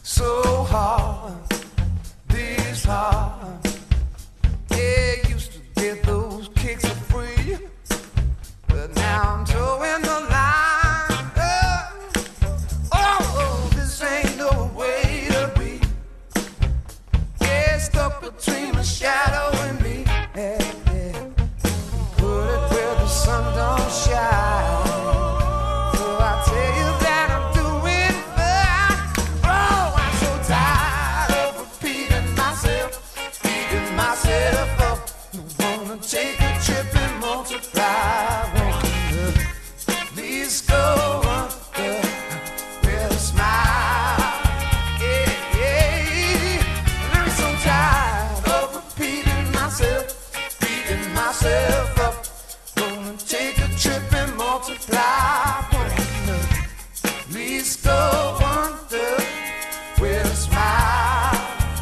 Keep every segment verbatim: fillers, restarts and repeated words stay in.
so hard, this hard. Yeah, used to get those kicks for free, but now I'm towing the line. Oh, oh, oh, this ain't no way to be. Yeah, stuck between my shadow and me. Yeah, yeah. Put it where the sun don't shine. So I tell you that I'm doing fine. Oh, I'm so tired of repeating myself, beating myself up. I wanna take a trip and multiply. Wanna at least go under with a smile. Yeah, yeah. And I'm so tired of repeating myself, beating myself up. Gonna take a trip and multiply. Wanna at least go under with a smile.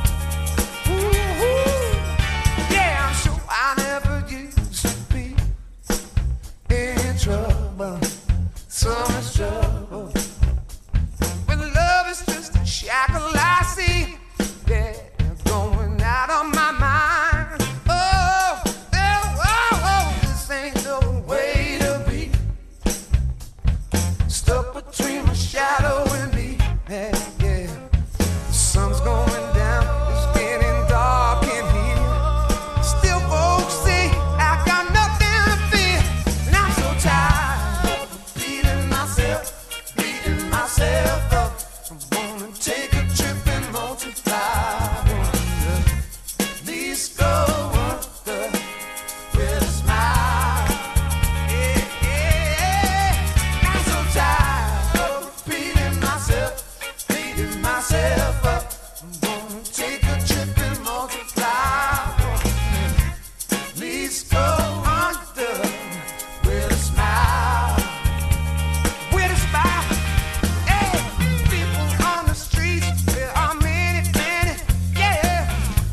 Ooh, yeah, I'm sure I never used to be in trouble, so much trouble. When love is just a shackle I see, yeah, going out of my mind. Oh, oh, oh, oh, this ain't no way to be. Stuck between my shadow and me, yeah, yeah. The sun's going down, it's getting dark in here. Still folks say I got nothing to fear. And I'm so tired of beating myself, beating myself up. I wanna take a trip and multiply. Wanna at least go under with a smile. Yeah, yeah. I'm so tired of repeating myself, beating myself up. I wanna take a trip and multiply. Wanna at least go under with a smile. With a smile. Hey, people on the streets, there are many, many, yeah.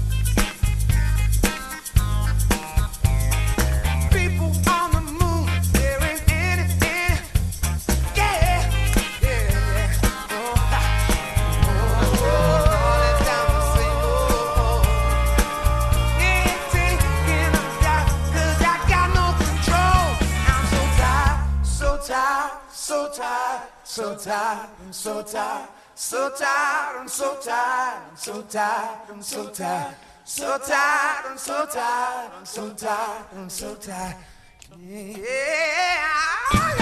People on the moon, there ain't any, any, yeah, yeah, yeah. Oh, ha. Oh, oh, it's time to say, oh, oh. Yeah, taking a dive, 'cause I got no control. I'm so tired, so tired, so tired, so tired, I'm so tired, so tired, I'm so tired, I'm so tired, I'm so tired, so tired, I'm so tired, I'm so tired, I'm so tired. Yeah.